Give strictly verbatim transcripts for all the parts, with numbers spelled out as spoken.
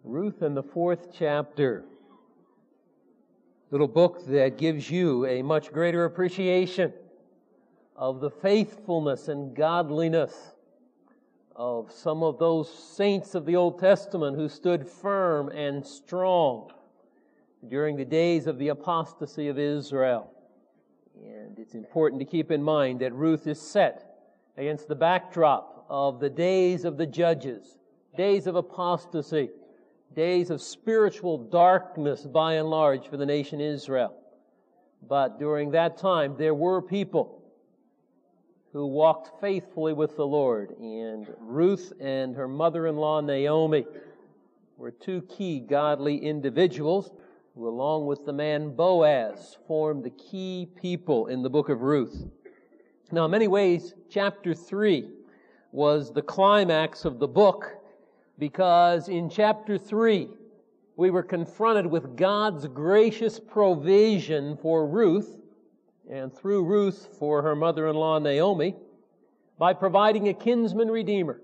Ruth in the fourth chapter. Little book that gives you a much greater appreciation of the faithfulness and godliness of some of those saints of the Old Testament who stood firm and strong during the days of the apostasy of Israel. And it's important to keep in mind that Ruth is set against the backdrop of the days of the judges, days of apostasy, days of spiritual darkness by and large for the nation Israel. But during that time, there were people who walked faithfully with the Lord. And Ruth and her mother-in-law Naomi were two key godly individuals who, along with the man Boaz, formed the key people in the book of Ruth. Now, in many ways, chapter three was the climax of the book, because in chapter three, we were confronted with God's gracious provision for Ruth, and through Ruth for her mother-in-law Naomi, by providing a kinsman redeemer.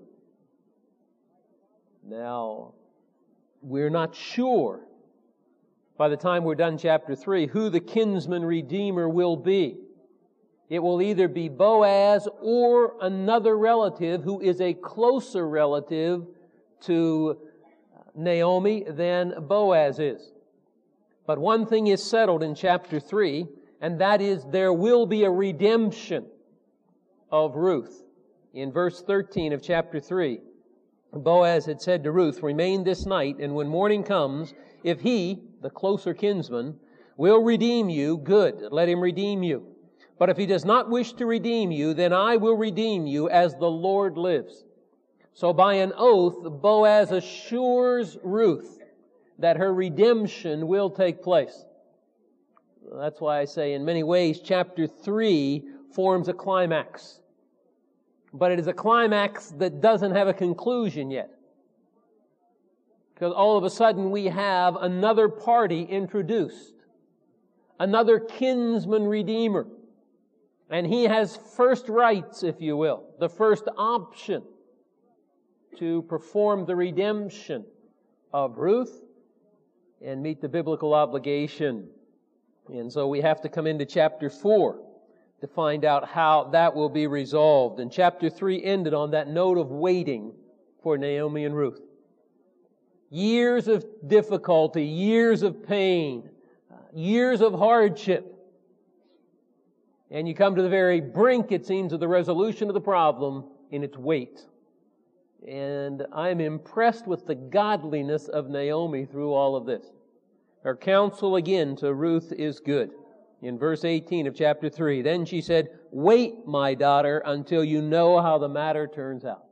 Now, we're not sure, by the time we're done chapter three, who the kinsman redeemer will be. It will either be Boaz or another relative who is a closer relative to Naomi than Boaz is. But one thing is settled in chapter three, and that is there will be a redemption of Ruth. In verse thirteen of chapter three, Boaz had said to Ruth, "Remain this night, and when morning comes, if he, the closer kinsman, will redeem you, good, let him redeem you. But if he does not wish to redeem you, then I will redeem you as the Lord lives." So by an oath, Boaz assures Ruth that her redemption will take place. That's why I say in many ways chapter three forms a climax. But it is a climax that doesn't have a conclusion yet. Because all of a sudden we have another party introduced. Another kinsman redeemer. And he has first rights, if you will. The first option to perform the redemption of Ruth and meet the biblical obligation. And so we have to come into chapter four to find out how that will be resolved. And chapter three ended on that note of waiting for Naomi and Ruth. Years of difficulty, years of pain, years of hardship. And you come to the very brink, it seems, of the resolution of the problem in its wait. And I'm impressed with the godliness of Naomi through all of this. Her counsel again to Ruth is good. In verse eighteen of chapter three, then she said, "Wait, my daughter, until you know how the matter turns out."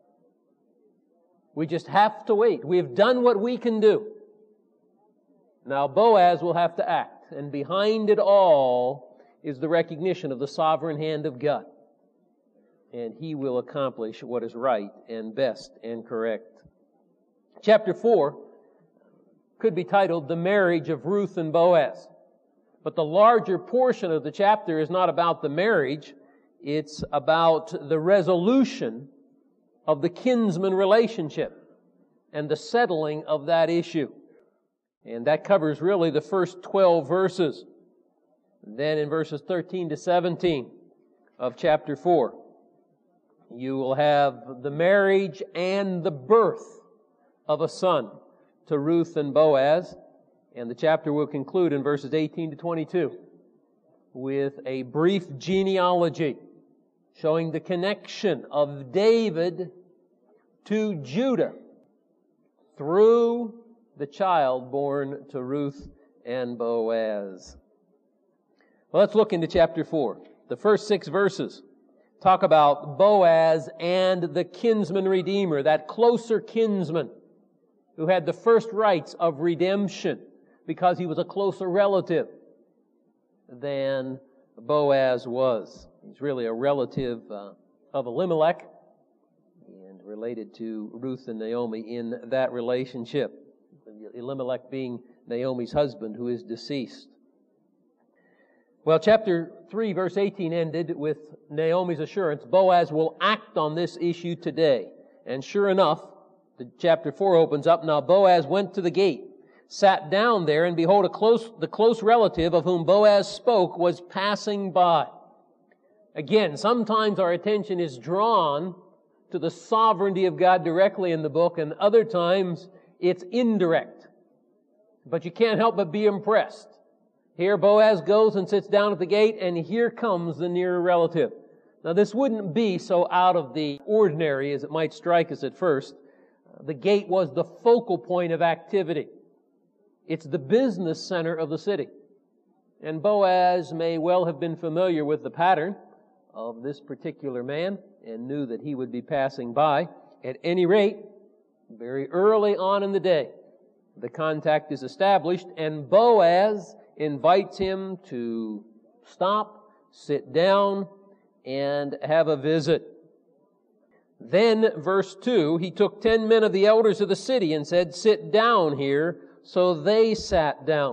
We just have to wait. We've done what we can do. Now Boaz will have to act. And behind it all is the recognition of the sovereign hand of God. And He will accomplish what is right and best and correct. Chapter four could be titled The Marriage of Ruth and Boaz. But the larger portion of the chapter is not about the marriage. It's about the resolution of the kinsman relationship and the settling of that issue. And that covers really the first twelve verses. Then in verses thirteen to seventeen of chapter four, you will have the marriage and the birth of a son to Ruth and Boaz. And the chapter will conclude in verses eighteen to twenty-two with a brief genealogy showing the connection of David to Judah through the child born to Ruth and Boaz. Well, let's look into chapter four. The first six verses talk about Boaz and the kinsman redeemer, that closer kinsman who had the first rights of redemption because he was a closer relative than Boaz was. He's really a relative uh, of Elimelech and related to Ruth and Naomi in that relationship. Elimelech being Naomi's husband who is deceased. Well, chapter three, verse eighteen ended with Naomi's assurance, Boaz will act on this issue today. And sure enough, The chapter four opens up, now Boaz went to the gate, sat down there, and behold, a close, the close relative of whom Boaz spoke was passing by. Again, sometimes our attention is drawn to the sovereignty of God directly in the book, and other times it's indirect. But you can't help but be impressed. Here Boaz goes and sits down at the gate, and here comes the near relative. Now this wouldn't be so out of the ordinary as it might strike us at first. The gate was the focal point of activity. It's the business center of the city. And Boaz may well have been familiar with the pattern of this particular man and knew that he would be passing by. At any rate, very early on in the day, the contact is established, and Boaz invites him to stop, sit down, and have a visit. Then, verse two, he took ten men of the elders of the city and said, sit down here. So they sat down.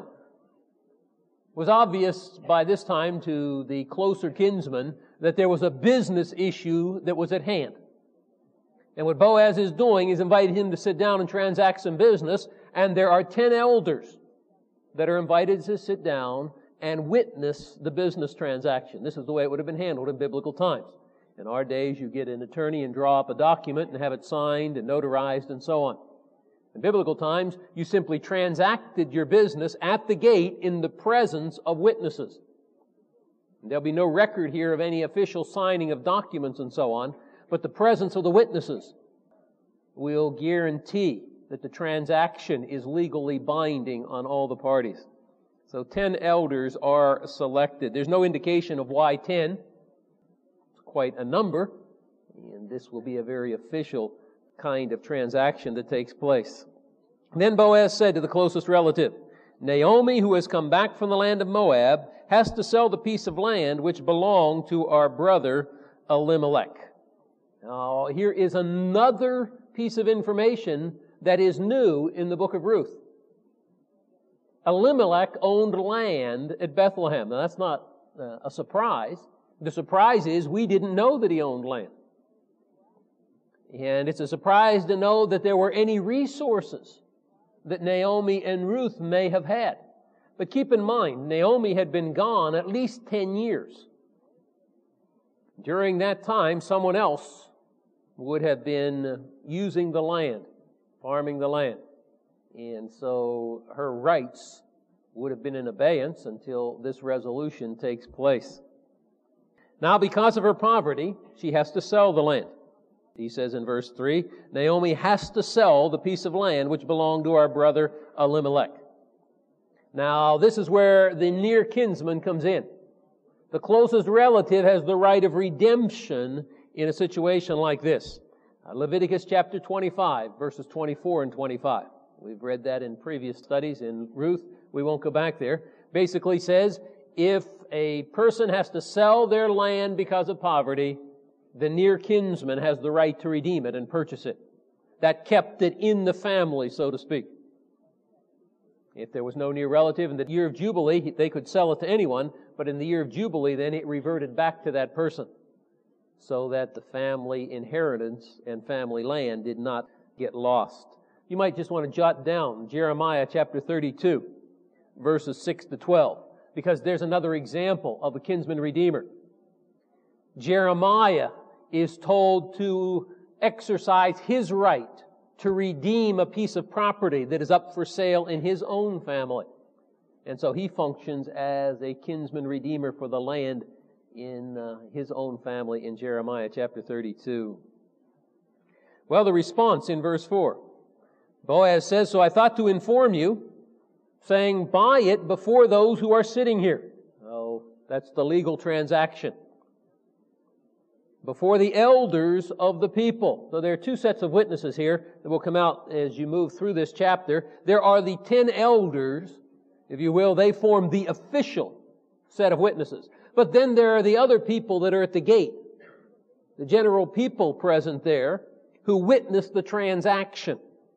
It was obvious by this time to the closer kinsman that there was a business issue that was at hand. And what Boaz is doing is inviting him to sit down and transact some business, and there are ten elders that are invited to sit down and witness the business transaction. This is the way it would have been handled in biblical times. In our days, you get an attorney and draw up a document and have it signed and notarized and so on. In biblical times, you simply transacted your business at the gate in the presence of witnesses. There'll be no record here of any official signing of documents and so on, but the presence of the witnesses will guarantee that the transaction is legally binding on all the parties. So ten elders are selected. There's no indication of why ten. Quite a number, and this will be a very official kind of transaction that takes place. Then Boaz said to the closest relative, Naomi, who has come back from the land of Moab, has to sell the piece of land which belonged to our brother Elimelech. Now, here is another piece of information that is new in the book of Ruth. Elimelech owned land at Bethlehem. Now, that's not uh, a surprise. The surprise is we didn't know that he owned land. And it's a surprise to know that there were any resources that Naomi and Ruth may have had. But keep in mind, Naomi had been gone at least ten years. During that time, someone else would have been using the land, farming the land. And so her rights would have been in abeyance until this resolution takes place. Now, because of her poverty, she has to sell the land. He says in verse three, Naomi has to sell the piece of land which belonged to our brother Elimelech. Now, this is where the near kinsman comes in. The closest relative has the right of redemption in a situation like this. Uh, Leviticus chapter twenty-five, verses twenty-four and twenty-five. We've read that in previous studies in Ruth. We won't go back there. Basically says, if a person has to sell their land because of poverty, the near kinsman has the right to redeem it and purchase it. That kept it in the family, so to speak. If there was no near relative in the year of Jubilee, they could sell it to anyone, but in the year of Jubilee, then it reverted back to that person, so that the family inheritance and family land did not get lost. You might just want to jot down Jeremiah chapter thirty-two, verses six to twelve, because there's another example of a kinsman redeemer. Jeremiah is told to exercise his right to redeem a piece of property that is up for sale in his own family. And so he functions as a kinsman redeemer for the land in uh, his own family in Jeremiah chapter thirty-two. Well, the response in verse four. Boaz says, so I thought to inform you, saying, buy it before those who are sitting here. Oh, that's the legal transaction. Before the elders of the people. So there are two sets of witnesses here that will come out as you move through this chapter. There are the ten elders, if you will. They form the official set of witnesses. But then there are the other people that are at the gate. The general people present there who witness the transaction.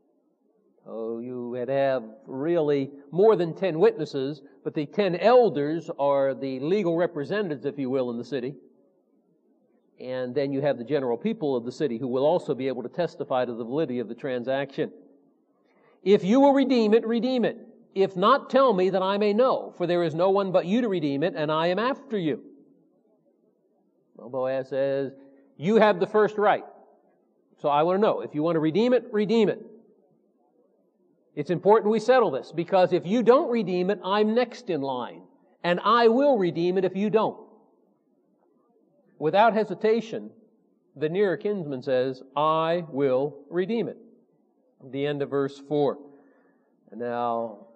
Oh, you would have really more than ten witnesses, but the ten elders are the legal representatives, if you will, in the city. And then you have the general people of the city who will also be able to testify to the validity of the transaction. If you will redeem it, redeem it. If not, tell me that I may know, for there is no one but you to redeem it, and I am after you. Well, Boaz says, you have the first right. So I want to know, if you want to redeem it, redeem it. It's important we settle this, because if you don't redeem it, I'm next in line, and I will redeem it if you don't. Without hesitation, the nearer kinsman says, I will redeem it. The end of verse four. Now,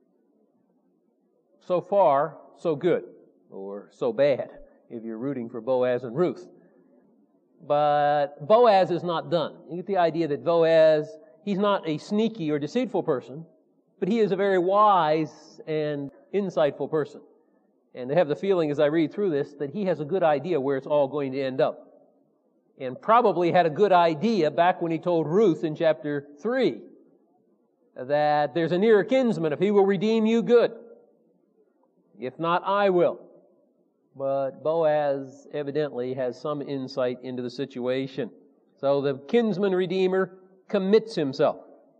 so far, so good, or so bad, if you're rooting for Boaz and Ruth. But Boaz is not done. You get the idea that Boaz, he's not a sneaky or deceitful person, but he is a very wise and insightful person. And I have the feeling as I read through this that he has a good idea where it's all going to end up. And probably had a good idea back when he told Ruth in chapter three that there's a nearer kinsman. If he will redeem you, good. If not, I will. But Boaz evidently has some insight into the situation. So the kinsman redeemer commits himself.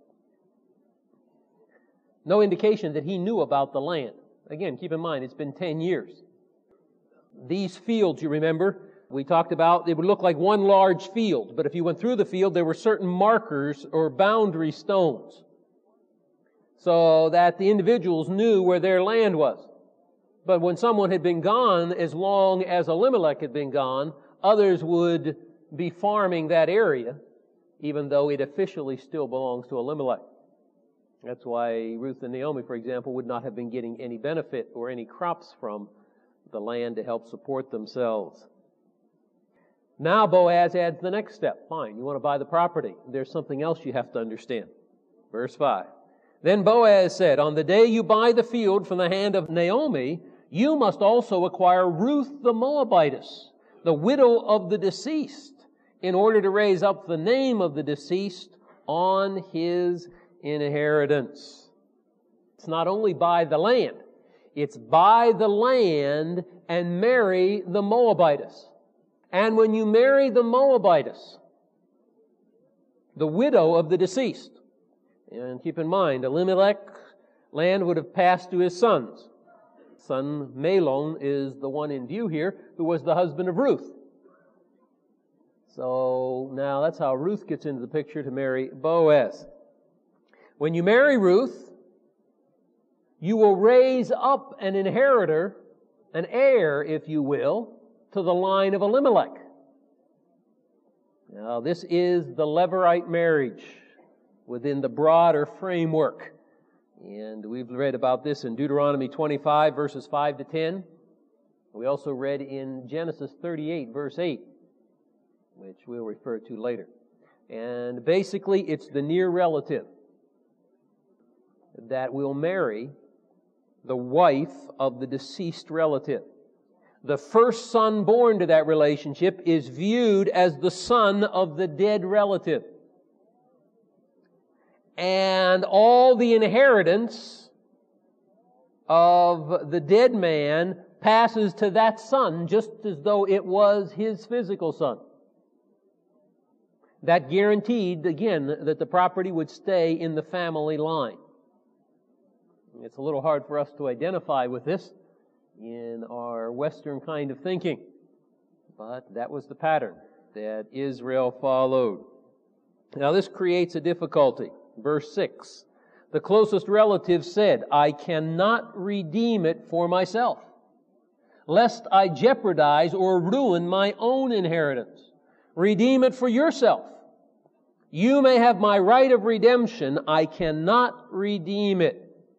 No indication that he knew about the land. Again, keep in mind, it's been ten years. These fields, you remember, we talked about, it would look like one large field, but if you went through the field, there were certain markers or boundary stones so that the individuals knew where their land was. But when someone had been gone as long as Elimelech had been gone, others would be farming that area, even though it officially still belongs to Elimelech. That's why Ruth and Naomi, for example, would not have been getting any benefit or any crops from the land to help support themselves. Now Boaz adds the next step. Fine, you want to buy the property. There's something else you have to understand. Verse five. Then Boaz said, on the day you buy the field from the hand of Naomi, you must also acquire Ruth the Moabitess, the widow of the deceased, in order to raise up the name of the deceased on his inheritance. It's not only buy the land, it's buy the land and marry the Moabitess. And when you marry the Moabitess, the widow of the deceased, and keep in mind, Elimelech's land would have passed to his sons. Son Mahlon is the one in view here, who was the husband of Ruth. So now that's how Ruth gets into the picture to marry Boaz. When you marry Ruth, you will raise up an inheritor, an heir, if you will, to the line of Elimelech. Now, this is the Levirate marriage within the broader framework. And we've read about this in Deuteronomy twenty-five, verses five to ten. We also read in Genesis thirty-eight, verse eight, which we'll refer to later. And basically, it's the near relative that will marry the wife of the deceased relative. The first son born to that relationship is viewed as the son of the dead relative. And all the inheritance of the dead man passes to that son just as though it was his physical son. That guaranteed, again, that the property would stay in the family line. It's a little hard for us to identify with this in our Western kind of thinking. But that was the pattern that Israel followed. Now this creates a difficulty. Verse six. The closest relative said, I cannot redeem it for myself, lest I jeopardize or ruin my own inheritance. Redeem it for yourself. You may have my right of redemption. I cannot redeem it.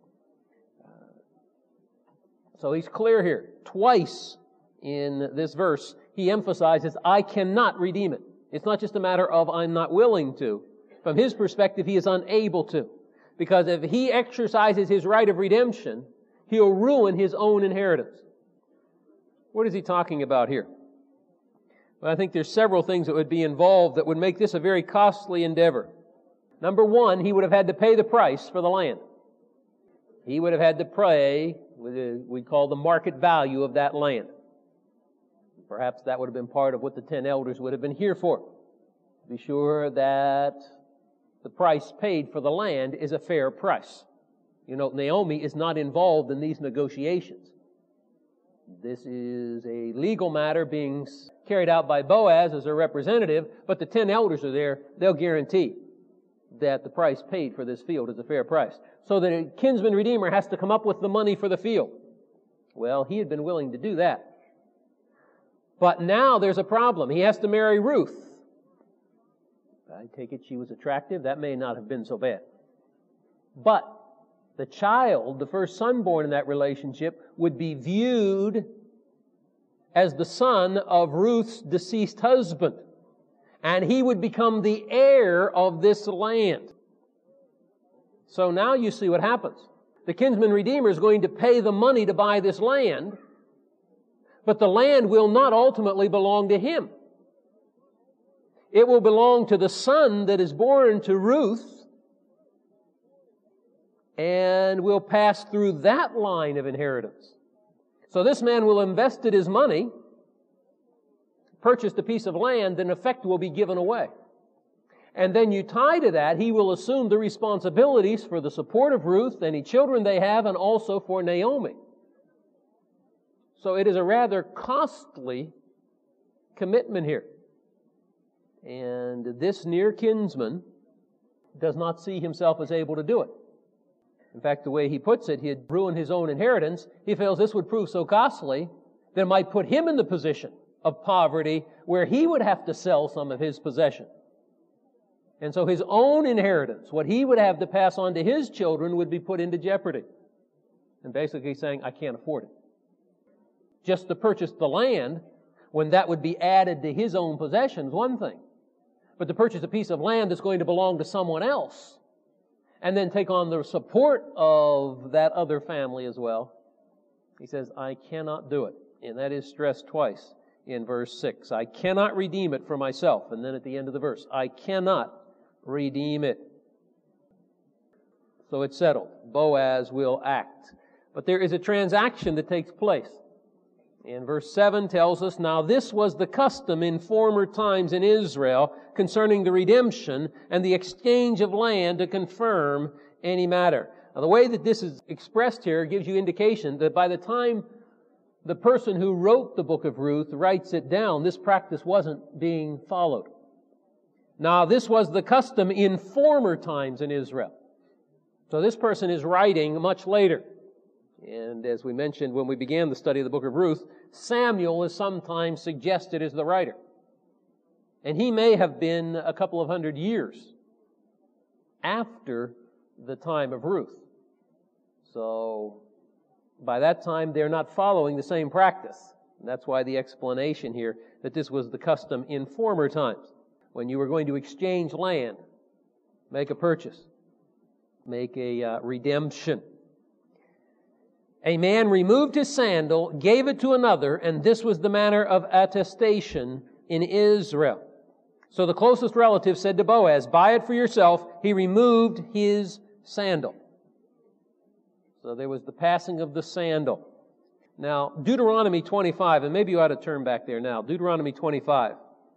So he's clear here. Twice in this verse, he emphasizes, I cannot redeem it. It's not just a matter of I'm not willing to. From his perspective, he is unable to. Because if he exercises his right of redemption, he'll ruin his own inheritance. What is he talking about here? Well, I think there's several things that would be involved that would make this a very costly endeavor. Number one, he would have had to pay the price for the land. He would have had to pay what we call the market value of that land. Perhaps that would have been part of what the ten elders would have been here for. Be sure that the price paid for the land is a fair price. You know, Naomi is not involved in these negotiations. This is a legal matter being carried out by Boaz as a representative, but the ten elders are there. They'll guarantee that the price paid for this field is a fair price. So that a kinsman redeemer has to come up with the money for the field. Well, he had been willing to do that. But now there's a problem. He has to marry Ruth. I take it she was attractive. That may not have been so bad. But the child, the first son born in that relationship, would be viewed as the son of Ruth's deceased husband. And he would become the heir of this land. So now you see what happens. The kinsman redeemer is going to pay the money to buy this land, but the land will not ultimately belong to him. It will belong to the son that is born to Ruth, and will pass through that line of inheritance. So this man will have invested his money, purchased a piece of land, and in effect will be given away. And then you tie to that, he will assume the responsibilities for the support of Ruth, any children they have, and also for Naomi. So it is a rather costly commitment here. And this near kinsman does not see himself as able to do it. In fact, the way he puts it, he'd ruin his own inheritance. He feels this would prove so costly that it might put him in the position of poverty where he would have to sell some of his possession. And so his own inheritance, what he would have to pass on to his children, would be put into jeopardy. And basically saying, I can't afford it. Just to purchase the land, when that would be added to his own possessions, one thing. But to purchase a piece of land that's going to belong to someone else, and then take on the support of that other family as well, he says, I cannot do it. And that is stressed twice in verse six. I cannot redeem it for myself. And then at the end of the verse, I cannot redeem it. So it's settled. Boaz will act. But there is a transaction that takes place. And verse seven tells us, now this was the custom in former times in Israel concerning the redemption and the exchange of land to confirm any matter. Now the way that this is expressed here gives you indication that by the time the person who wrote the book of Ruth writes it down, this practice wasn't being followed. Now this was the custom in former times in Israel. So this person is writing much later. And as we mentioned when we began the study of the book of Ruth, Samuel is sometimes suggested as the writer. And he may have been a couple of hundred years after the time of Ruth. So by that time, they're not following the same practice. And that's why the explanation here that this was the custom in former times, when you were going to exchange land, make a purchase, make a uh, redemption. A man removed his sandal, gave it to another, and this was the manner of attestation in Israel. So the closest relative said to Boaz, buy it for yourself. He removed his sandal. So there was the passing of the sandal. Now, Deuteronomy twenty-five, and maybe you ought to turn back there now. Deuteronomy twenty-five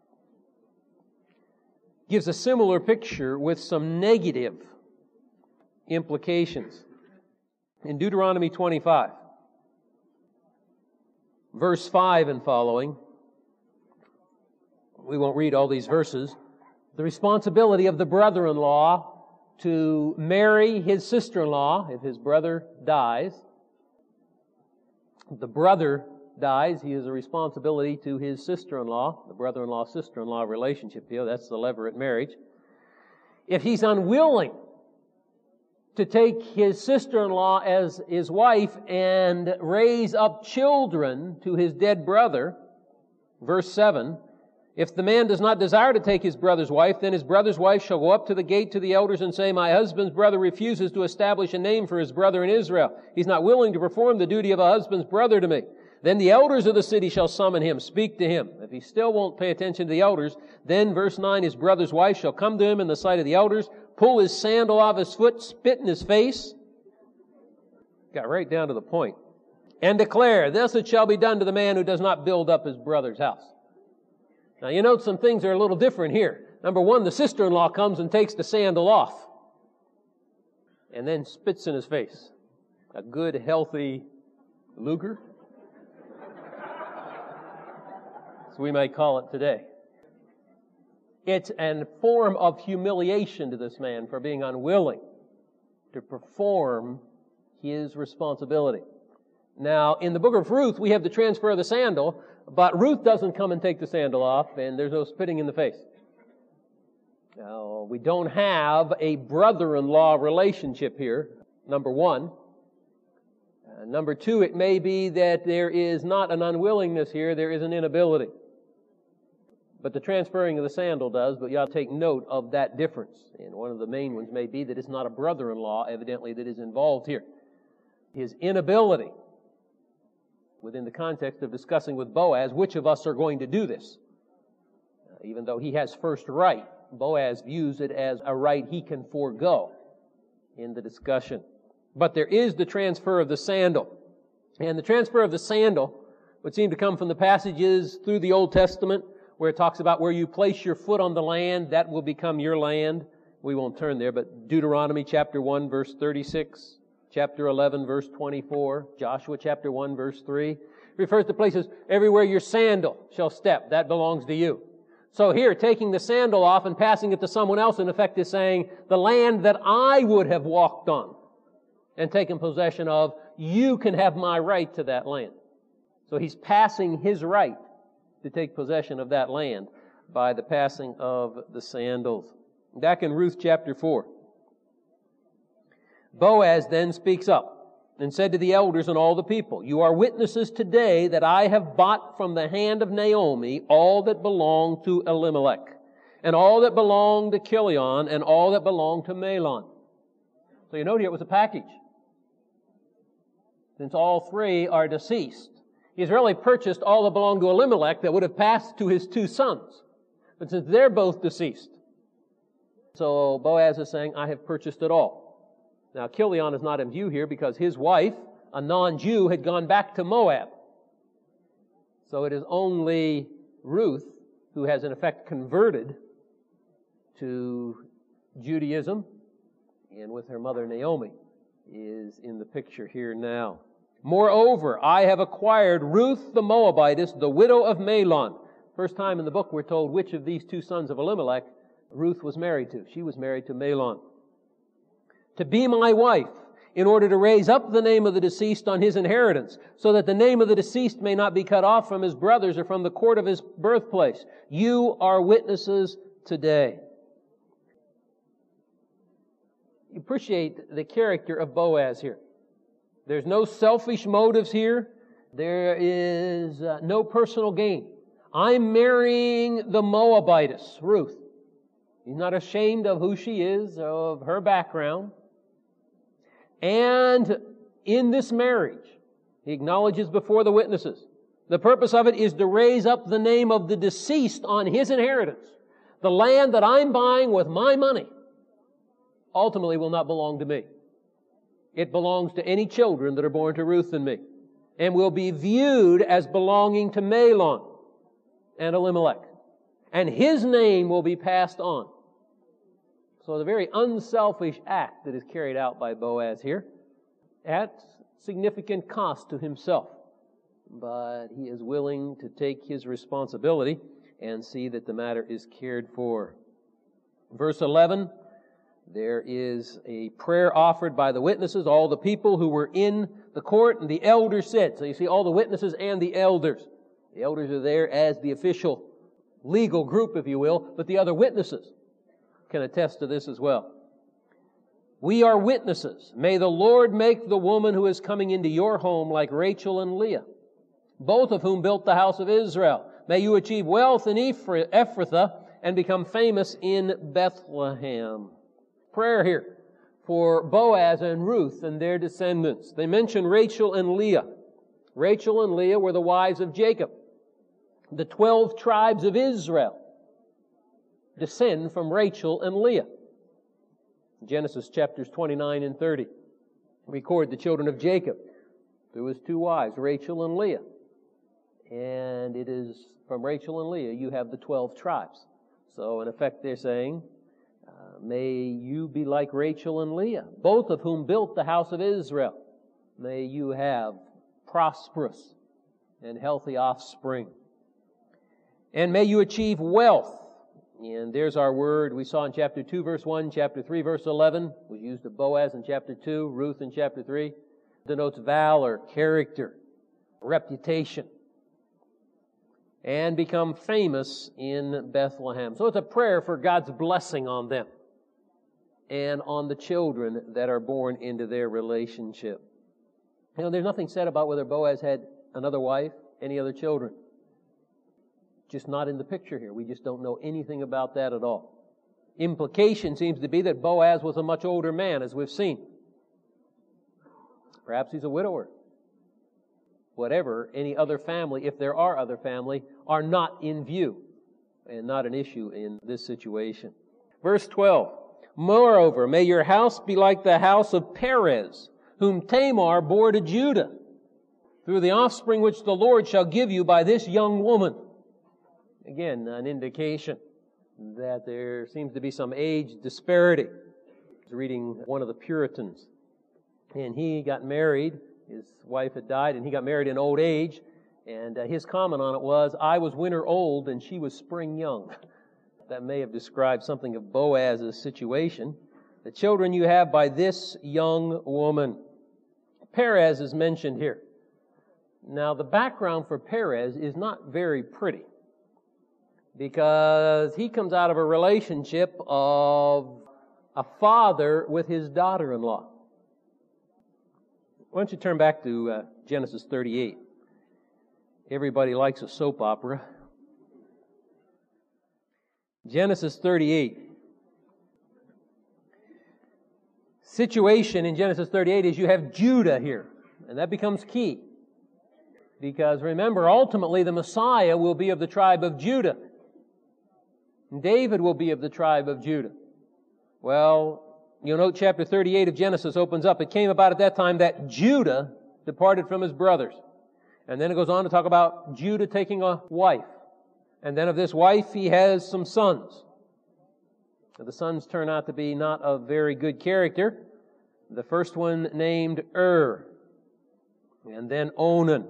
gives a similar picture with some negative implications. In Deuteronomy twenty-five, verse five and following, we won't read all these verses, the responsibility of the brother-in-law to marry his sister-in-law if his brother dies. The brother dies, he has a responsibility to his sister-in-law, the brother-in-law, sister-in-law relationship. You know, that's the levirate marriage. If he's unwilling to take his sister-in-law as his wife and raise up children to his dead brother, verse seven, if the man does not desire to take his brother's wife, then his brother's wife shall go up to the gate to the elders and say, my husband's brother refuses to establish a name for his brother in Israel. He's not willing to perform the duty of a husband's brother to me. Then the elders of the city shall summon him, speak to him. If he still won't pay attention to the elders, then, verse nine, his brother's wife shall come to him in the sight of the elders, pull his sandal off his foot, spit in his face. Got right down to the point. and declare, thus it shall be done to the man who does not build up his brother's house. Now you note some things are a little different here. Number one, the sister-in-law comes and takes the sandal off and then spits in his face. A good, healthy Luger, as we might call it today. It's a form of humiliation to this man for being unwilling to perform his responsibility. Now, in the book of Ruth, we have the transfer of the sandal, but Ruth doesn't come and take the sandal off, and there's no spitting in the face. Now, we don't have a brother-in-law relationship here, number one. Uh, number two, it may be that there is not an unwillingness here, there is an inability. But the transferring of the sandal does, but you ought to take note of that difference. And one of the main ones may be that it's not a brother-in-law, evidently, that is involved here. His inability, within the context of discussing with Boaz, which of us are going to do this? Uh, even though he has first right, Boaz views it as a right he can forego in the discussion. But there is the transfer of the sandal. And the transfer of the sandal would seem to come from the passages through the Old Testament where it talks about where you place your foot on the land, that will become your land. We won't turn there, but Deuteronomy chapter one, verse thirty-six, chapter eleven, verse twenty-four, Joshua chapter one, verse three, refers to places everywhere your sandal shall step, that belongs to you. So here, taking the sandal off and passing it to someone else, in effect, is saying, the land that I would have walked on and taken possession of, you can have my right to that land. So he's passing his right to take possession of that land by the passing of the sandals. Back in Ruth chapter four. Boaz then speaks up and said to the elders and all the people, you are witnesses today that I have bought from the hand of Naomi all that belonged to Elimelech, and all that belonged to Chilion, and all that belonged to Mahlon. So you note here it was a package. Since all three are deceased, he's really purchased all that belonged to Elimelech that would have passed to his two sons. But since they're both deceased, so Boaz is saying, I have purchased it all. Now, Chilion is not in view here because his wife, a non-Jew, had gone back to Moab. So it is only Ruth who has in effect converted to Judaism, and with her mother Naomi is in the picture here now. Moreover, I have acquired Ruth the Moabitess, the widow of Mahlon. First time in the book we're told which of these two sons of Elimelech Ruth was married to. She was married to Mahlon. To be my wife, in order to raise up the name of the deceased on his inheritance, so that the name of the deceased may not be cut off from his brothers or from the court of his birthplace. You are witnesses today. You appreciate the character of Boaz here. There's no selfish motives here. There is uh, no personal gain. I'm marrying the Moabitess, Ruth. He's not ashamed of who she is, of her background. And in this marriage, he acknowledges before the witnesses, the purpose of it is to raise up the name of the deceased on his inheritance. The land that I'm buying with my money ultimately will not belong to me. It belongs to any children that are born to Ruth and me, and will be viewed as belonging to Mahlon and Elimelech. And his name will be passed on. So the very unselfish act that is carried out by Boaz here, at significant cost to himself. But he is willing to take his responsibility and see that the matter is cared for. Verse eleven, there is a prayer offered by the witnesses, all the people who were in the court, and the elders said. So you see all the witnesses and the elders. The elders are there as the official legal group, if you will, but the other witnesses can attest to this as well. We are witnesses. May the Lord make the woman who is coming into your home like Rachel and Leah, both of whom built the house of Israel. May you achieve wealth in Ephrathah and become famous in Bethlehem. Prayer here for Boaz and Ruth and their descendants. They mention Rachel and Leah. Rachel and Leah were the wives of Jacob. The twelve tribes of Israel descend from Rachel and Leah. Genesis chapters twenty-nine and thirty record the children of Jacob through his two wives, Rachel and Leah. And it is from Rachel and Leah you have the twelve tribes. So in effect they're saying, uh, may you be like Rachel and Leah, both of whom built the house of Israel. May you have prosperous and healthy offspring. And may you achieve wealth. And there's our word we saw in chapter two, verse one, chapter three, verse eleven. Was used of Boaz in chapter two, Ruth in chapter three. Denotes valor, character, reputation. And become famous in Bethlehem. So it's a prayer for God's blessing on them and on the children that are born into their relationship. You know, there's nothing said about whether Boaz had another wife, any other children. Just not in the picture here. We just don't know anything about that at all. Implication seems to be that Boaz was a much older man, as we've seen. Perhaps he's a widower. Whatever, any other family, if there are other family, are not in view and not an issue in this situation. Verse twelve, moreover, may your house be like the house of Perez, whom Tamar bore to Judah, through the offspring which the Lord shall give you by this young woman. Again, an indication that there seems to be some age disparity. I was reading one of the Puritans, and he got married. His wife had died, and he got married in old age. And uh, his comment on it was, I was winter old, and she was spring young. That may have described something of Boaz's situation. The children you have by this young woman. Perez is mentioned here. Now, the background for Perez is not very pretty, because he comes out of a relationship of a father with his daughter-in-law. Why don't you turn back to uh, Genesis thirty-eight? Everybody likes a soap opera. Genesis thirty-eight. Situation in Genesis thirty-eight is you have Judah here, and that becomes key. Because remember, ultimately the Messiah will be of the tribe of Judah. David will be of the tribe of Judah. Well, you'll note chapter thirty-eight of Genesis opens up. It came about at that time that Judah departed from his brothers. And then it goes on to talk about Judah taking a wife. And then of this wife he has some sons. The sons turn out to be not of very good character. The first one named Ur. And then Onan.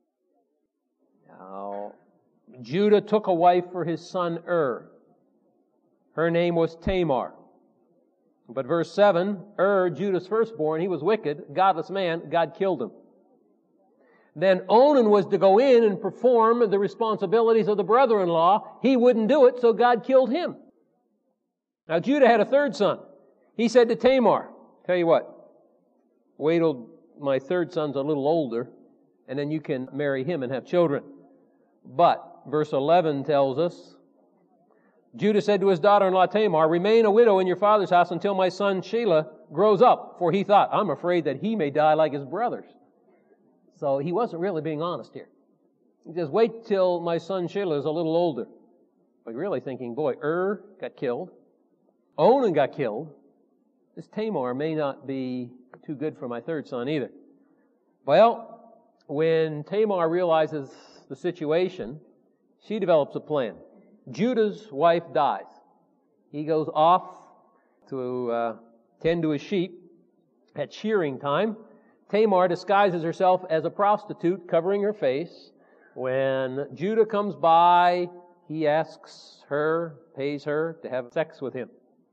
Now, Judah took a wife for his son Ur. Her name was Tamar. But verse seven, Ur, Judah's firstborn, he was wicked, godless man, God killed him. Then Onan was to go in and perform the responsibilities of the brother-in-law. He wouldn't do it, so God killed him. Now Judah had a third son. He said to Tamar, tell you what, wait till my third son's a little older, and then you can marry him and have children. But, verse eleven tells us, Judah said to his daughter-in-law Tamar, remain a widow in your father's house until my son Shelah grows up. For he thought, I'm afraid that he may die like his brothers. So he wasn't really being honest here. He says, wait till my son Shelah is a little older. But really thinking, boy, Ur got killed. Onan got killed. This Tamar may not be too good for my third son either. Well, when Tamar realizes the situation, she develops a plan. Judah's wife dies. He goes off to uh, tend to his sheep at shearing time. Tamar disguises herself as a prostitute, covering her face. When Judah comes by, he asks her, pays her to have sex with him.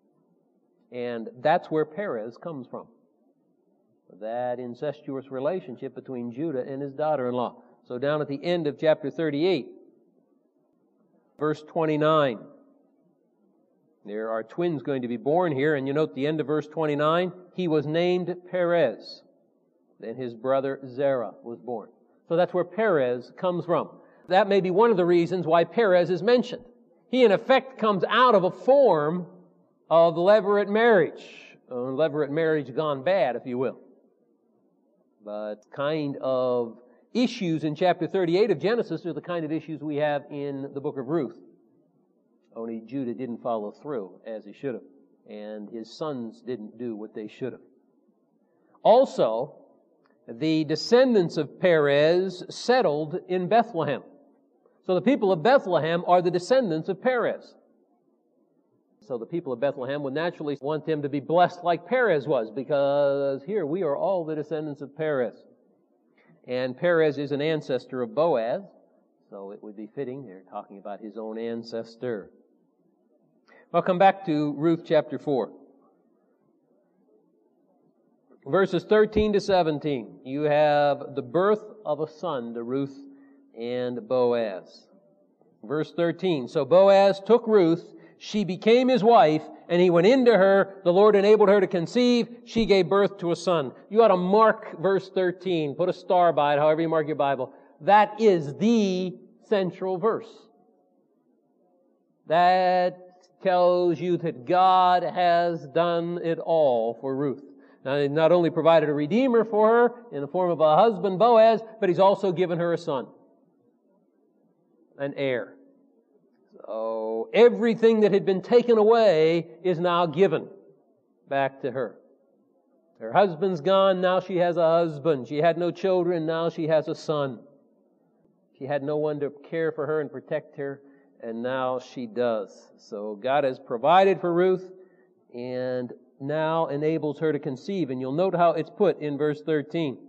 And that's where Perez comes from. That incestuous relationship between Judah and his daughter-in-law. So down at the end of chapter thirty-eight, verse twenty-nine. There are twins going to be born here, and you note the end of verse twenty-nine. He was named Perez. Then his brother Zerah was born. So that's where Perez comes from. That may be one of the reasons why Perez is mentioned. He in effect comes out of a form of levirate marriage. Uh, levirate marriage gone bad, if you will. But kind of issues in chapter thirty-eight of Genesis are the kind of issues we have in the book of Ruth. Only Judah didn't follow through as he should have. And his sons didn't do what they should have. Also, the descendants of Perez settled in Bethlehem. So the people of Bethlehem are the descendants of Perez. So the people of Bethlehem would naturally want them to be blessed like Perez was, because here we are all the descendants of Perez. And Perez is an ancestor of Boaz, so it would be fitting they're talking about his own ancestor. I'll come back to Ruth chapter four. Verses thirteen to seventeen. You have the birth of a son to Ruth and Boaz. Verse thirteen. So Boaz took Ruth, she became his wife, and he went into her. The Lord enabled her to conceive. She gave birth to a son. You ought to mark verse thirteen. Put a star by it, however you mark your Bible. That is the central verse. That tells you that God has done it all for Ruth. Now, He not only provided a redeemer for her in the form of a husband, Boaz, but He's also given her a son, an heir. So everything that had been taken away is now given back to her. Her husband's gone, now she has a husband. She had no children, now she has a son. She had no one to care for her and protect her, and now she does. So God has provided for Ruth and now enables her to conceive. And you'll note how it's put in verse thirteen.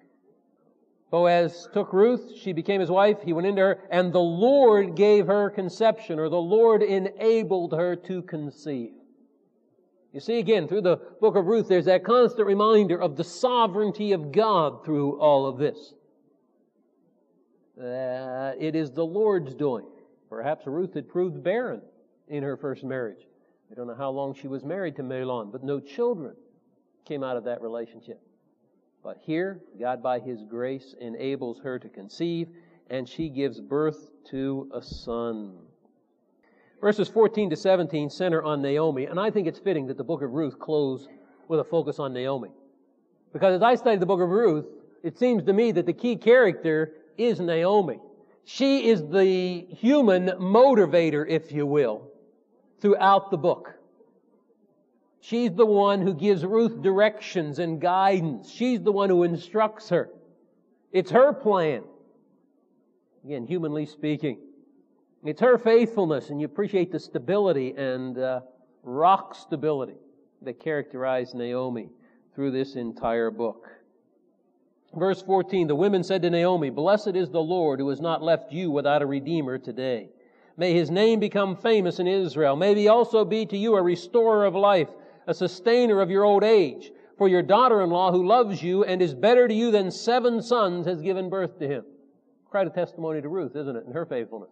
Boaz took Ruth, she became his wife, he went into her, and the Lord gave her conception, or the Lord enabled her to conceive. You see again, through the book of Ruth, there's that constant reminder of the sovereignty of God through all of this. That it is the Lord's doing. Perhaps Ruth had proved barren in her first marriage. I don't know how long she was married to Mahlon, but no children came out of that relationship. But here, God by His grace enables her to conceive, and she gives birth to a son. Verses fourteen to seventeen center on Naomi, and I think it's fitting that the book of Ruth close with a focus on Naomi. Because as I study the book of Ruth, it seems to me that the key character is Naomi. She is the human motivator, if you will, throughout the book. She's the one who gives Ruth directions and guidance. She's the one who instructs her. It's her plan. Again, humanly speaking. It's her faithfulness, and you appreciate the stability and uh, rock stability that characterize Naomi through this entire book. Verse fourteen, the women said to Naomi, "Blessed is the Lord who has not left you without a redeemer today. May His name become famous in Israel. May He also be to you a restorer of life, a sustainer of your old age. For your daughter-in-law who loves you and is better to you than seven sons has given birth to him." Quite a testimony to Ruth, isn't it, in her faithfulness?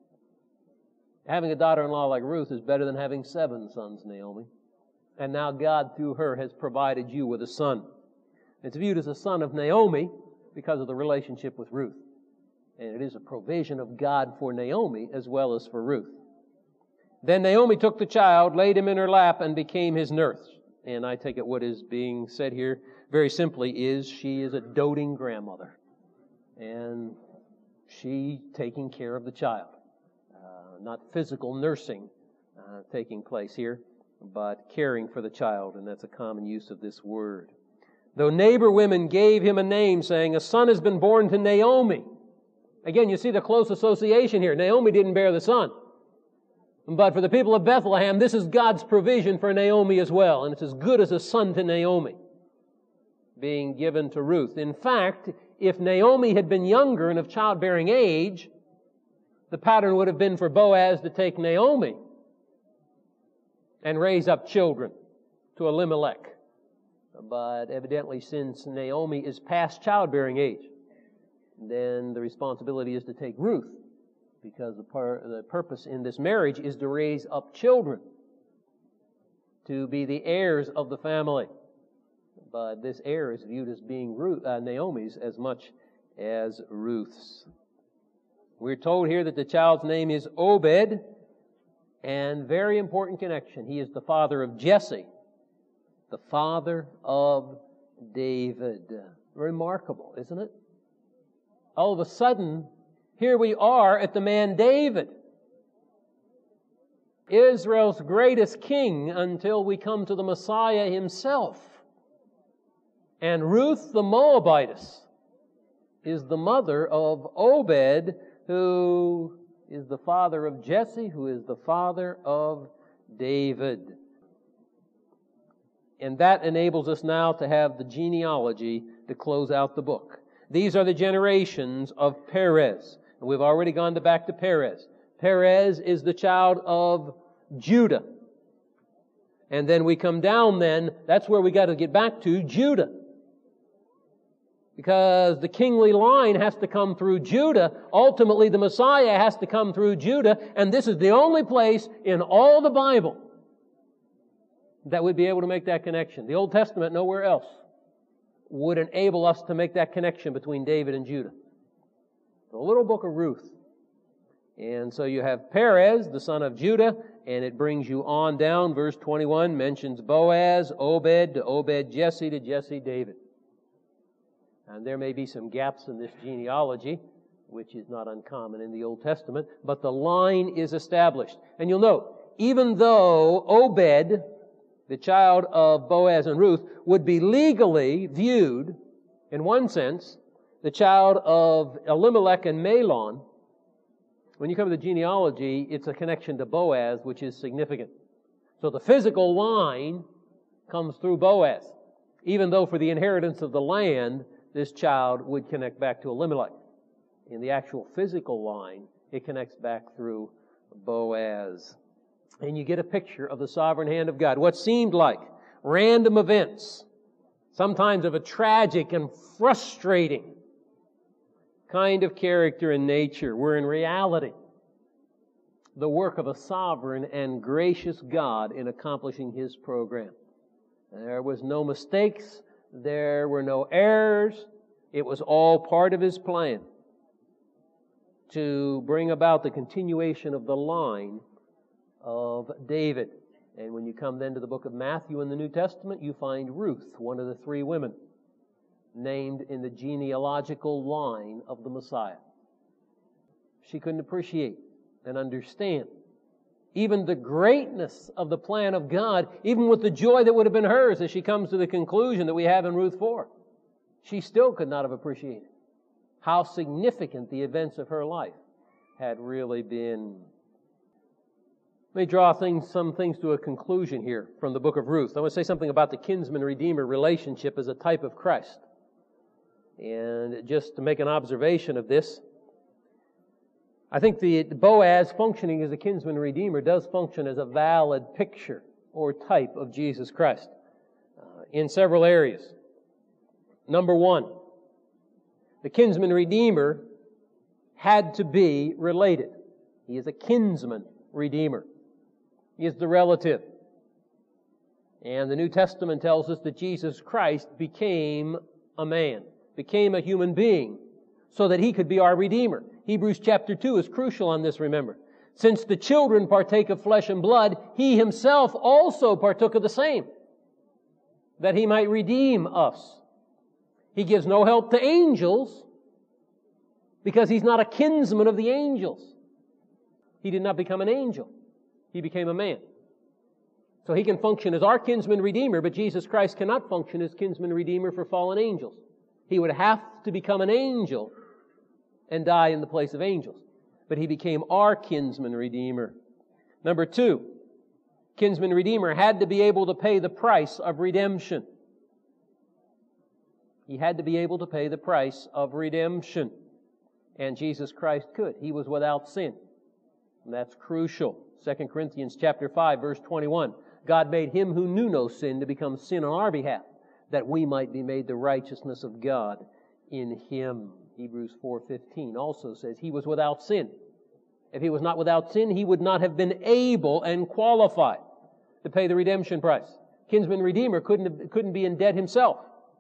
Having a daughter-in-law like Ruth is better than having seven sons, Naomi. And now God, through her, has provided you with a son. It's viewed as a son of Naomi because of the relationship with Ruth. And it is a provision of God for Naomi as well as for Ruth. Then Naomi took the child, laid him in her lap, and became his nurse. And I take it what is being said here very simply is she is a doting grandmother. And she taking care of the child. Uh, not physical nursing uh, taking place here, but caring for the child. And that's a common use of this word. Though neighbor women gave him a name, saying, "A son has been born to Naomi." Again, you see the close association here. Naomi didn't bear the son. But for the people of Bethlehem, this is God's provision for Naomi as well. And it's as good as a son to Naomi being given to Ruth. In fact, if Naomi had been younger and of childbearing age, the pattern would have been for Boaz to take Naomi and raise up children to Elimelech. But evidently, since Naomi is past childbearing age, then the responsibility is to take Ruth, because the, par- the purpose in this marriage is to raise up children to be the heirs of the family. But this heir is viewed as being Ruth, uh, Naomi's as much as Ruth's. We're told here that the child's name is Obed, and very important connection. He is the father of Jesse, the father of David. Remarkable, isn't it? All of a sudden, here we are at the man David, Israel's greatest king until we come to the Messiah himself. And Ruth the Moabitess is the mother of Obed, who is the father of Jesse, who is the father of David. And that enables us now to have the genealogy to close out the book. These are the generations of Perez. And we've already gone to back to Perez. Perez is the child of Judah. And then we come down then, that's where we got to get back to, Judah. Because the kingly line has to come through Judah. Ultimately, the Messiah has to come through Judah. And this is the only place in all the Bible that would be able to make that connection. The Old Testament, nowhere else, would enable us to make that connection between David and Judah. The little book of Ruth. And so you have Perez, the son of Judah, and it brings you on down. Verse twenty-one mentions Boaz, Obed, to Obed, Jesse, to Jesse, David. And there may be some gaps in this genealogy, which is not uncommon in the Old Testament, but the line is established. And you'll note, even though Obed, the child of Boaz and Ruth, would be legally viewed, in one sense, the child of Elimelech and Mahlon, when you come to the genealogy, it's a connection to Boaz, which is significant. So the physical line comes through Boaz, even though for the inheritance of the land, this child would connect back to Elimelech. In the actual physical line, it connects back through Boaz. And you get a picture of the sovereign hand of God. What seemed like random events, sometimes of a tragic and frustrating kind of character and nature, were in reality the work of a sovereign and gracious God in accomplishing His program. There was no mistakes. There were no errors. It was all part of His plan to bring about the continuation of the line of David. And when you come then to the book of Matthew in the New Testament, you find Ruth, one of the three women named in the genealogical line of the Messiah. She couldn't appreciate and understand even the greatness of the plan of God, even with the joy that would have been hers as she comes to the conclusion that we have in Ruth four. She still could not have appreciated how significant the events of her life had really been. Let me draw things, some things to a conclusion here from the book of Ruth. I want to say something about the kinsman-redeemer relationship as a type of Christ. And just to make an observation of this, I think the Boaz functioning as a kinsman-redeemer does function as a valid picture or type of Jesus Christ uh, in several areas. Number one, the kinsman-redeemer had to be related. He is a kinsman-redeemer. He is the relative. And the New Testament tells us that Jesus Christ became a man, became a human being, so that He could be our Redeemer. Hebrews chapter two is crucial on this, remember. Since the children partake of flesh and blood, He Himself also partook of the same, that He might redeem us. He gives no help to angels, because He's not a kinsman of the angels. He did not become an angel. He became a man. So He can function as our kinsman redeemer, but Jesus Christ cannot function as kinsman redeemer for fallen angels. He would have to become an angel and die in the place of angels. But He became our kinsman redeemer. Number two, kinsman redeemer had to be able to pay the price of redemption. He had to be able to pay the price of redemption. And Jesus Christ could. He was without sin. And that's crucial. Second Corinthians chapter five, verse twenty-one. God made Him who knew no sin to become sin on our behalf, that we might be made the righteousness of God in Him. Hebrews four fifteen also says He was without sin. If He was not without sin, He would not have been able and qualified to pay the redemption price. Kinsman Redeemer couldn't, couldn't be in debt himself.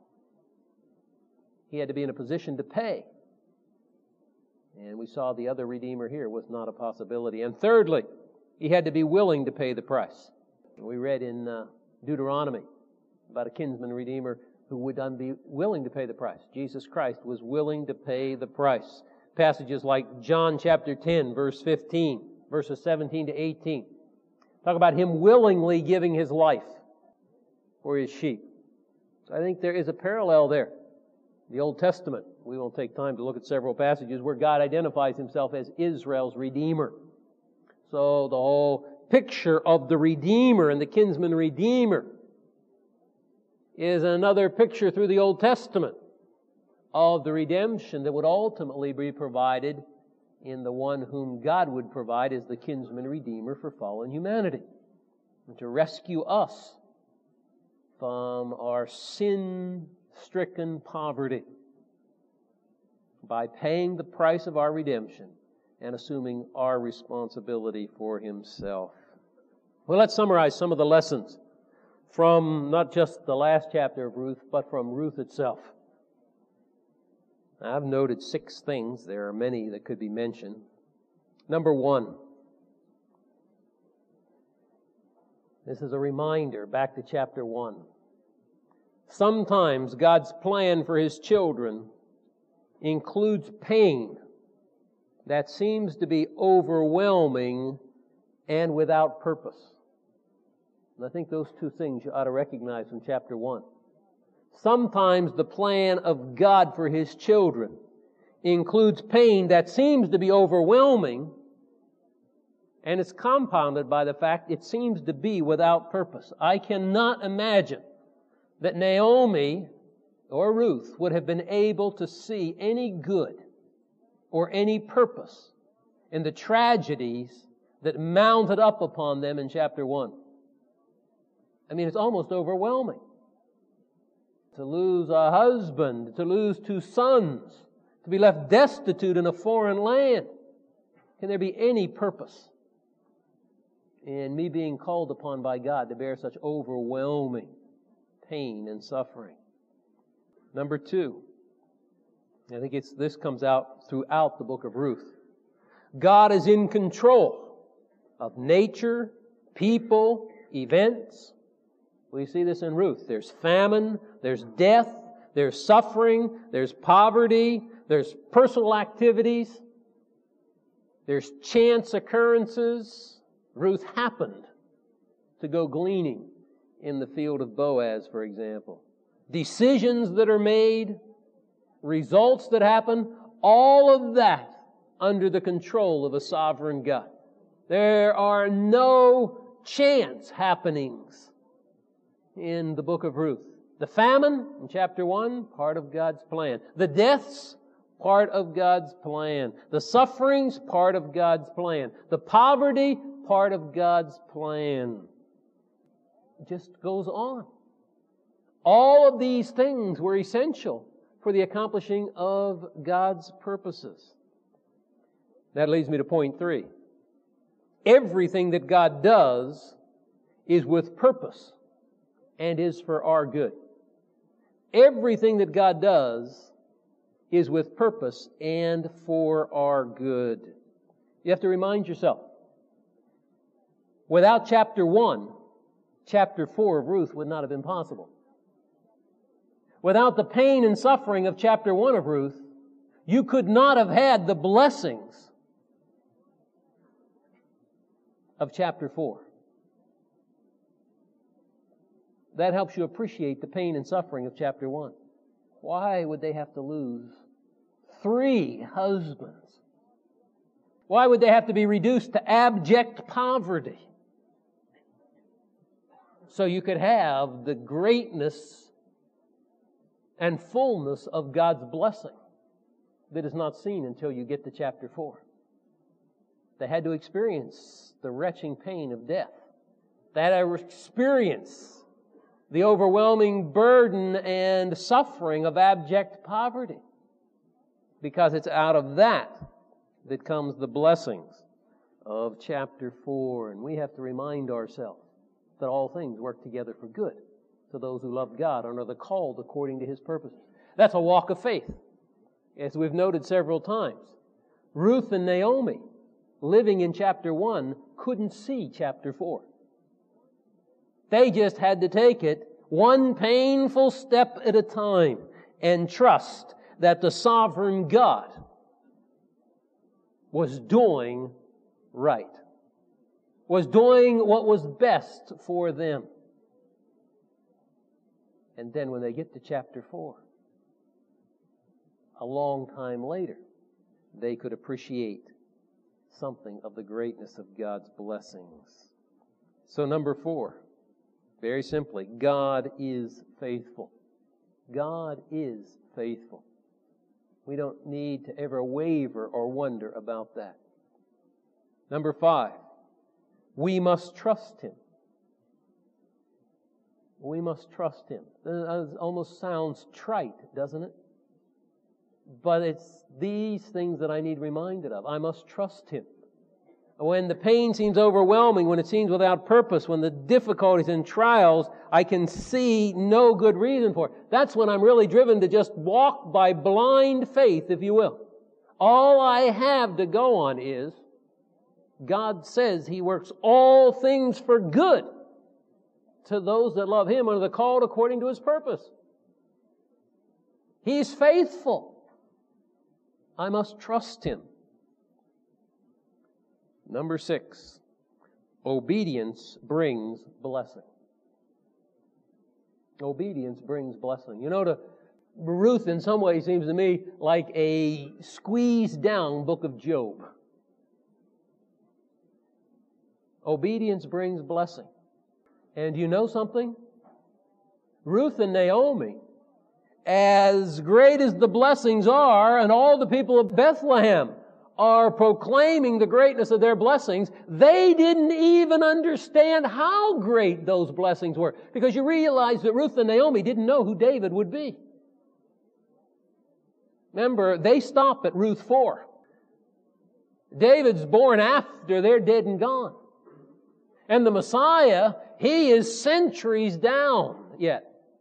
He had to be in a position to pay. And we saw the other Redeemer here was not a possibility. And thirdly, He had to be willing to pay the price. We read in uh, Deuteronomy about a kinsman redeemer who would be willing to pay the price. Jesus Christ was willing to pay the price. Passages like John chapter ten, verse fifteen, verses seventeen to eighteen. Talk about Him willingly giving His life for His sheep. So I think there is a parallel there. The Old Testament, we won't take time to look at several passages where God identifies Himself as Israel's Redeemer. So the whole picture of the Redeemer and the kinsman Redeemer is another picture through the Old Testament of the redemption that would ultimately be provided in the one whom God would provide as the kinsman Redeemer for fallen humanity, and to rescue us from our sin-stricken poverty by paying the price of our redemption and assuming our responsibility for Himself. Well, let's summarize some of the lessons from not just the last chapter of Ruth, but from Ruth itself. I've noted six things. There are many that could be mentioned. Number one, this is a reminder back to chapter one. Sometimes God's plan for His children includes pain that seems to be overwhelming and without purpose. And I think those two things you ought to recognize from chapter one. Sometimes the plan of God for His children includes pain that seems to be overwhelming, and it's compounded by the fact it seems to be without purpose. I cannot imagine that Naomi or Ruth would have been able to see any good or any purpose in the tragedies that mounted up upon them in chapter one. I mean, it's almost overwhelming. To lose a husband, to lose two sons, to be left destitute in a foreign land. Can there be any purpose in me being called upon by God to bear such overwhelming pain and suffering? Number two, I think it's this comes out throughout the book of Ruth. God is in control of nature, people, events. We see this in Ruth. There's famine, there's death, there's suffering, there's poverty, there's personal activities, there's chance occurrences. Ruth happened to go gleaning in the field of Boaz, for example. Decisions that are made, results that happen, all of that under the control of a sovereign God. There are no chance happenings in the book of Ruth. The famine in chapter one, part of God's plan. The deaths, part of God's plan. The sufferings, part of God's plan. The poverty, part of God's plan. It just goes on. All of these things were essential for the accomplishing of God's purposes. That leads me to point three. Everything that God does is with purpose and is for our good. Everything that God does is with purpose and for our good. You have to remind yourself, without chapter one, chapter four of Ruth would not have been possible. Without the pain and suffering of chapter one of Ruth, you could not have had the blessings of chapter four. That helps you appreciate the pain and suffering of chapter one. Why would they have to lose three husbands? Why would they have to be reduced to abject poverty? So you could have the greatness and fullness of God's blessing that is not seen until you get to chapter four. They had to experience the wretching pain of death. They had to experience the overwhelming burden and suffering of abject poverty, because it's out of that that comes the blessings of chapter four. And we have to remind ourselves that all things work together for good to those who love God and are the called according to His purposes. That's a walk of faith, as we've noted several times. Ruth and Naomi, living in chapter one, couldn't see chapter four. They just had to take it one painful step at a time and trust that the sovereign God was doing right, was doing what was best for them. And then when they get to chapter four, a long time later, they could appreciate something of the greatness of God's blessings. So number four, very simply, God is faithful. God is faithful. We don't need to ever waver or wonder about that. Number five, we must trust Him. We must trust Him. It almost sounds trite, doesn't it? But it's these things that I need reminded of. I must trust Him. When the pain seems overwhelming, when it seems without purpose, when the difficulties and trials, I can see no good reason for it. That's when I'm really driven to just walk by blind faith, if you will. All I have to go on is, God says He works all things for good to those that love Him and are the called according to His purpose. He's faithful. I must trust Him. Number six, obedience brings blessing. Obedience brings blessing. You know, to Ruth in some ways seems to me like a squeezed down book of Job. Obedience brings blessing. And you know something? Ruth and Naomi, as great as the blessings are, and all the people of Bethlehem are proclaiming the greatness of their blessings, they didn't even understand how great those blessings were. Because you realize that Ruth and Naomi didn't know who David would be. Remember, they stop at Ruth four. David's born after they're dead and gone. And the Messiah, He is centuries down yet.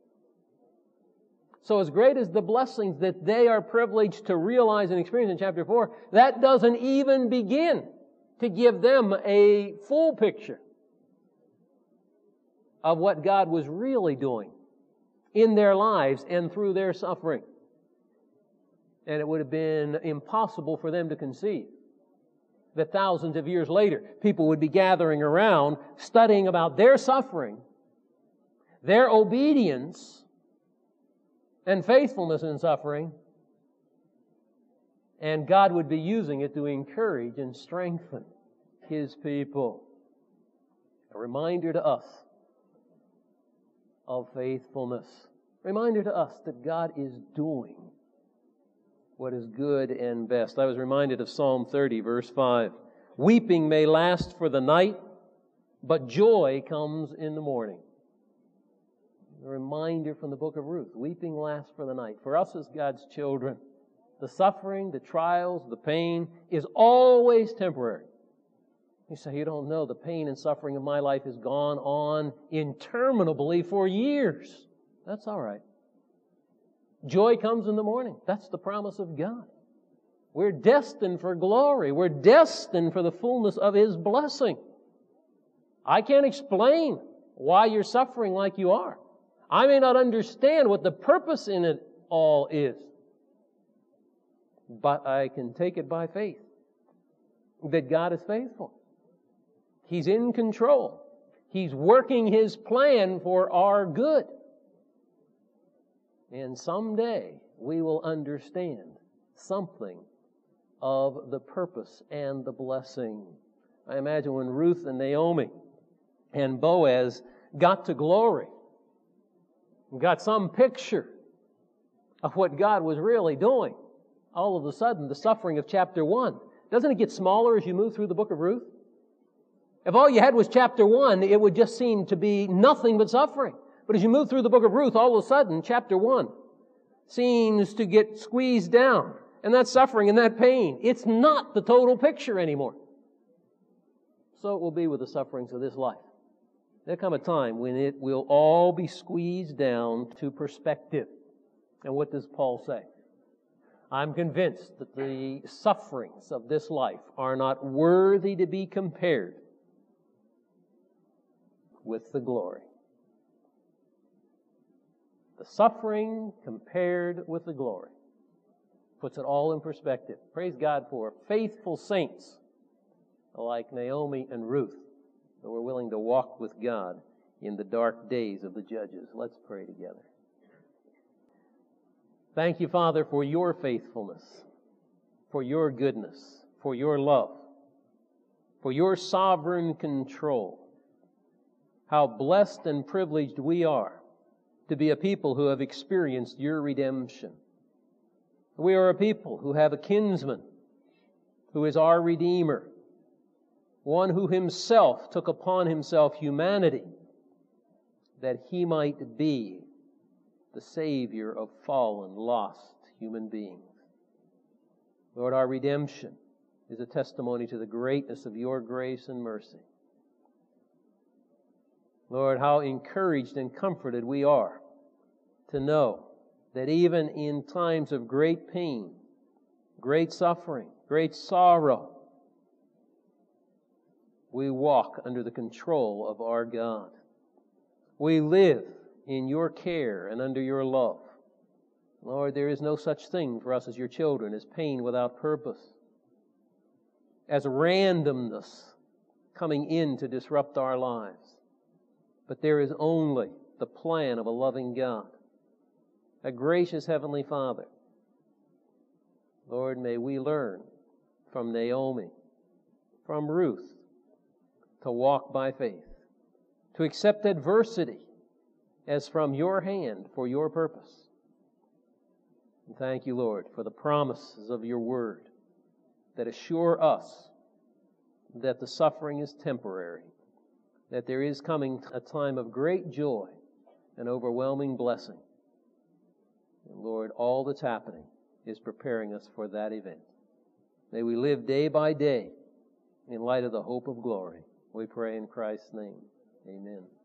So as great as the blessings that they are privileged to realize and experience in chapter four, that doesn't even begin to give them a full picture of what God was really doing in their lives and through their suffering. And it would have been impossible for them to conceive that thousands of years later, people would be gathering around, studying about their suffering, their obedience, and faithfulness in suffering, and God would be using it to encourage and strengthen His people. A reminder to us of faithfulness. A reminder to us that God is doing what is good and best. I was reminded of Psalm thirty, verse five. Weeping may last for the night, but joy comes in the morning. A reminder from the book of Ruth. Weeping lasts for the night. For us as God's children, the suffering, the trials, the pain is always temporary. You say, you don't know, the pain and suffering of my life has gone on interminably for years. That's all right. Joy comes in the morning. That's the promise of God. We're destined for glory. We're destined for the fullness of His blessing. I can't explain why you're suffering like you are. I may not understand what the purpose in it all is. But I can take it by faith that God is faithful. He's in control. He's working His plan for our good. And someday we will understand something of the purpose and the blessing. I imagine when Ruth and Naomi and Boaz got to glory, got some picture of what God was really doing, all of a sudden the suffering of chapter one, doesn't it get smaller as you move through the book of Ruth? If all you had was chapter one, it would just seem to be nothing but suffering. But as you move through the book of Ruth, all of a sudden, chapter one seems to get squeezed down. And that suffering and that pain, it's not the total picture anymore. So it will be with the sufferings of this life. There'll come a time when it will all be squeezed down to perspective. And what does Paul say? I'm convinced that the sufferings of this life are not worthy to be compared with the glory. The suffering compared with the glory puts it all in perspective. Praise God for faithful saints like Naomi and Ruth who were willing to walk with God in the dark days of the judges. Let's pray together. Thank you, Father, for your faithfulness, for your goodness, for your love, for your sovereign control. How blessed and privileged we are to be a people who have experienced your redemption. We are a people who have a kinsman who is our Redeemer, one who himself took upon himself humanity that he might be the Savior of fallen, lost human beings. Lord, our redemption is a testimony to the greatness of your grace and mercy. Lord, how encouraged and comforted we are to know that even in times of great pain, great suffering, great sorrow, we walk under the control of our God. We live in your care and under your love. Lord, there is no such thing for us as your children as pain without purpose, as randomness coming in to disrupt our lives. But there is only the plan of a loving God, a gracious Heavenly Father. Lord, may we learn from Naomi, from Ruth, to walk by faith, to accept adversity as from your hand for your purpose. And thank you, Lord, for the promises of your word that assure us that the suffering is temporary, that there is coming a time of great joy and overwhelming blessing. And Lord, all that's happening is preparing us for that event. May we live day by day in light of the hope of glory. We pray in Christ's name. Amen.